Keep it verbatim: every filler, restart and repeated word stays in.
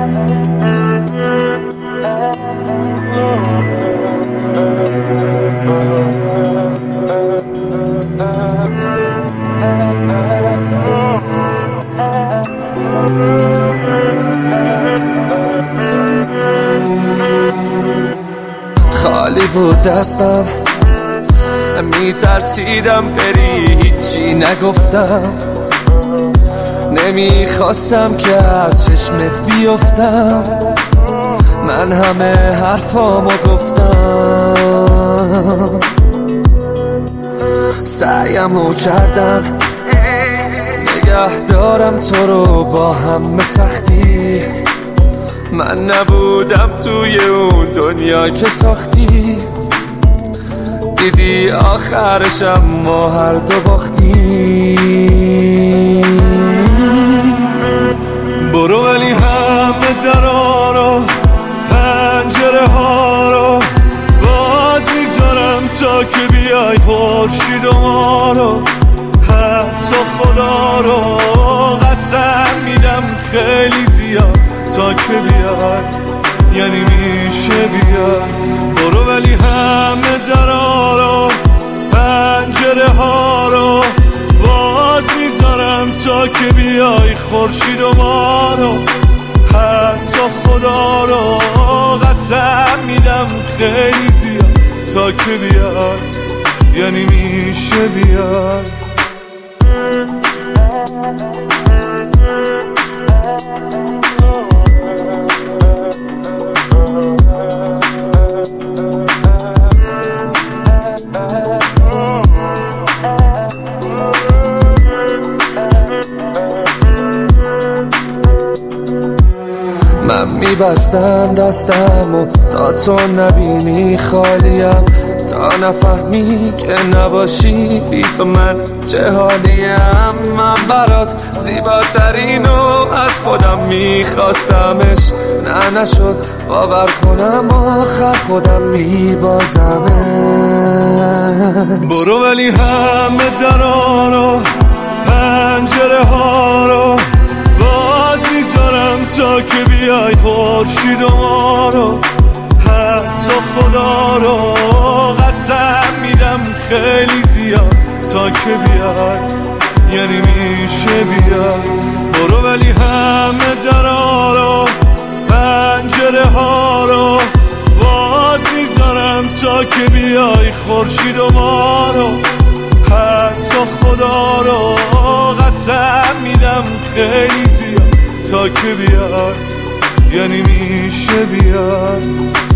خالی بود دستم، میترسیدم بری، هیچی نگفتم، نمیخواستم که از چشمت بیفتم، من همه حرفامو گفتم، سعیمو کردم نگه دارم تو رو با همه سختی، من نبودم توی اون دنیا که ساختی، دیدی آخرشم ما هر دو باختی. برو ولی همه درا رو پنجره ها رو باز میذارم تا که بیای خورشید و ما رو، حتی خدا رو قسم میدم خیلی زیاد تا که بیای، یعنی میشه بیای. برو ولی همه درا رو پنجره ها رو باز میذارم تا که بیای خورشید و ما رو، حتی خدا رو قسم میدم خیلی زیاد تا که بیای، یعنی میشه بیای. من میبستم دستمو تا تو نبینی خالیم، تا نفهمی که نباشی بی تو من چه حالیم. من برات زیباترینو از خودم میخواستمش، نه نشد باور کنم آخر خودم میبازمش. برو ولی همه درا رو پنجره ها رو باز میذارم تا که بیای خورشید و ما رو، حتی خدا رو قسم میدم خیلی زیاد تا که بیای، یعنی میشه بیای. برو ولی همه درا رو پنجره ها رو باز میذارم تا که بیای خورشید و ما رو، حتی خدا رو قسم میدم خیلی زیاد تا که بیای، یعنی میشه بیای.